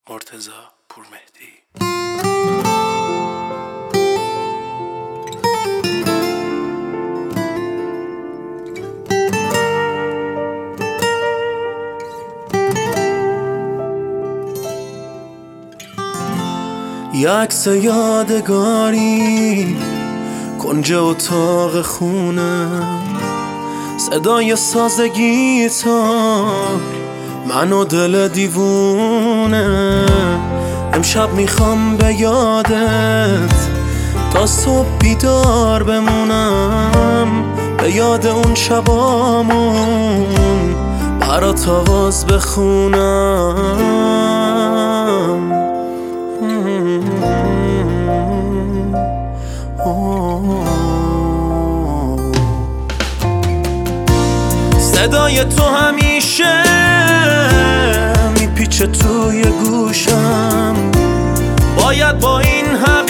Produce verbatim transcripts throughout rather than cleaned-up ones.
مرتضی پورمهدی. یه عکس یادگاری کنج اتاق خونه، صدای ساز گیتار، من و دل دیوونه. امشب میخوام به یادت تا صبح بیدار بمونم، به یاد اون شبامون برات آواز بخونم. صدای تو همیشه میپیچه توی گوشم، باید با این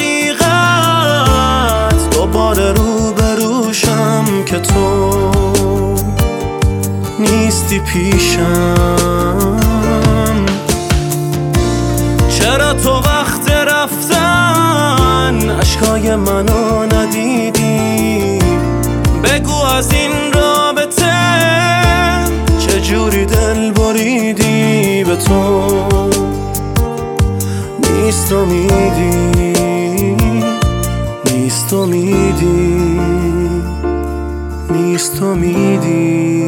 حقیقت دوباره رو بروشم که تو نیستی پیشم. چرا تو وقت رفتن اشکای منو ندیدی؟ بگو از این رابطه چجوری دل بریدی؟ به تو نیست امیدی، نیست امیدی، نیست امیدی.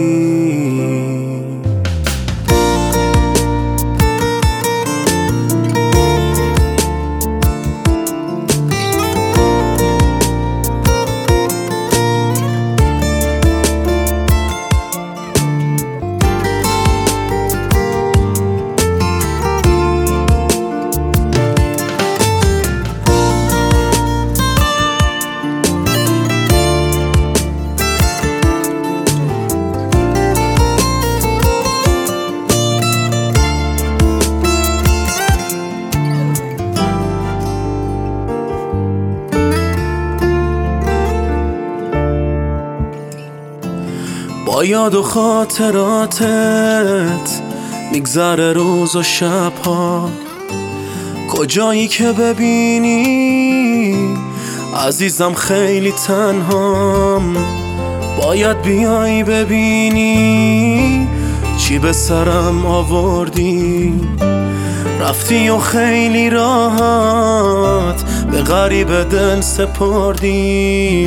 با یاد و خاطراتت میگذره روز و شبها، کجایی که ببینی عزیزم خیلی تنهام. باید بیایی ببینی چی به سرم آوردی، رفتی و خیلی راحت به غریب دل سپردی،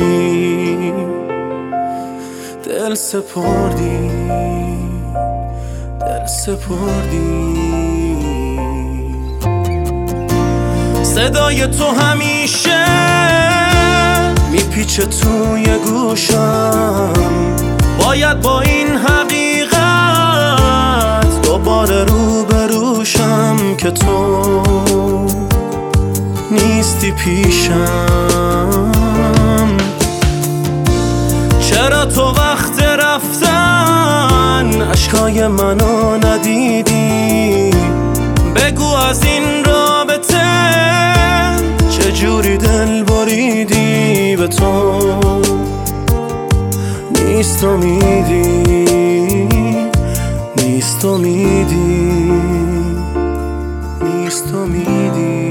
دل سپردی، دل سپردی. صدای تو همیشه میپیچه توی گوشم، باید با این حقیقت دوباره رو بروشم که تو نیستی پیشم. چرا تو وقت رفتن اشکای منو ندیدی؟ بگو از این رابطه چجوری دل بریدی؟ به تو نیست امیدی، نیست امیدی، نیست امیدی.